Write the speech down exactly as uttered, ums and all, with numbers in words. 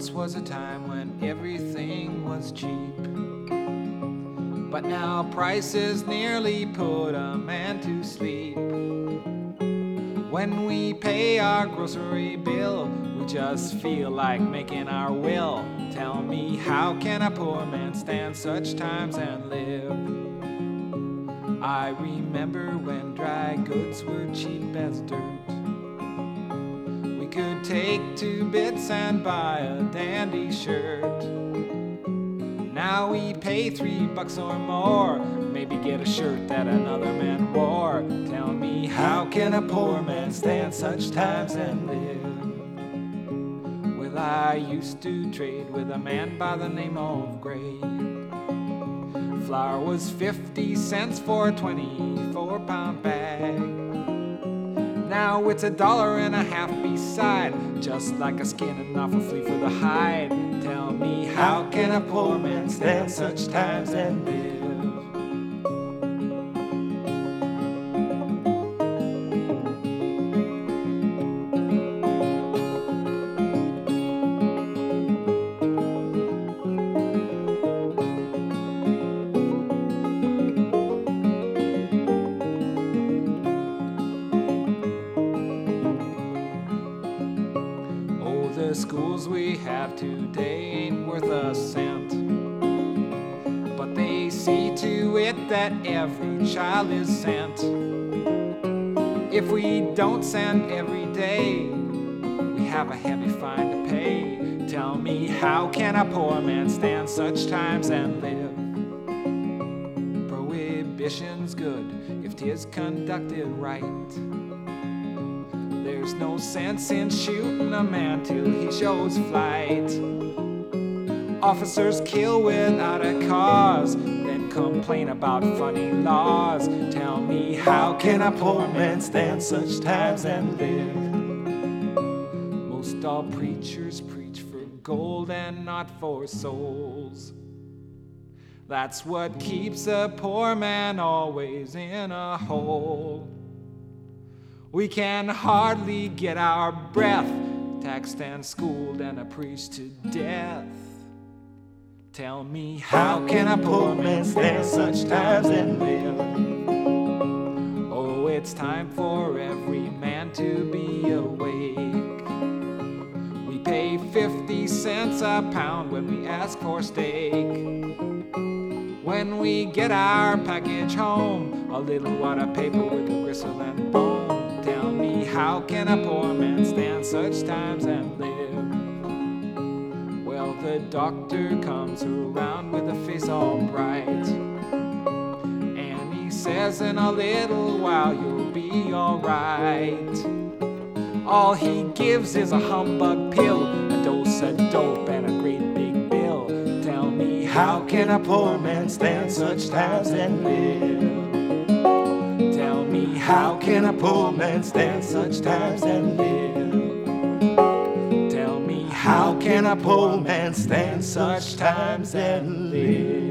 once was a time when everything was cheap, but now prices nearly put a man to sleep. When we pay our grocery bill, we just feel like making our will. Tell me, how can a poor man stand such times and live? I remember when dry goods were cheap as dirt. We could take two bits and buy a dandy shirt. Now we pay three bucks or more, maybe get a shirt that another man wore. Tell me, how can a poor man stand such times and live? Well, I used to trade with a man by the name of Gray. Flour was fifty cents for a twenty-four pound bag. Now it's a dollar and a half beside, just like a skin and off a flea for the hide. Tell me, how can a poor man stand such times and live? The schools we have today ain't worth a cent, but they see to it that every child is sent. If we don't send every day, we have a heavy fine to pay. Tell me, how can a poor man stand such times and live? Prohibition's good if 'tis conducted right. There's no sense in shooting a man till he shows flight. Officers kill without a cause, then complain about funny laws. Tell me, how can a poor man stand such times and live? Most all preachers preach for gold and not for souls. That's what keeps a poor man always in a hole. We can hardly get our breath, taxed and schooled and preached to death. Tell me, how can a poor man stand such times and live? Oh, it's time for every man to be awake. We pay fifty cents a pound when we ask for steak. When we get our package home, a little water paper with a gristle and bone. Tell me, how can a poor man stand such times and live? Well, the doctor comes around with a face all bright, and he says in a little while you'll be alright. All he gives is a humbug pill, a dose of dope and a great big bill. Tell me, how can a poor man stand such times and live? Tell me, how can a poor man stand such times and live? Tell me, how can a poor man stand such times and live?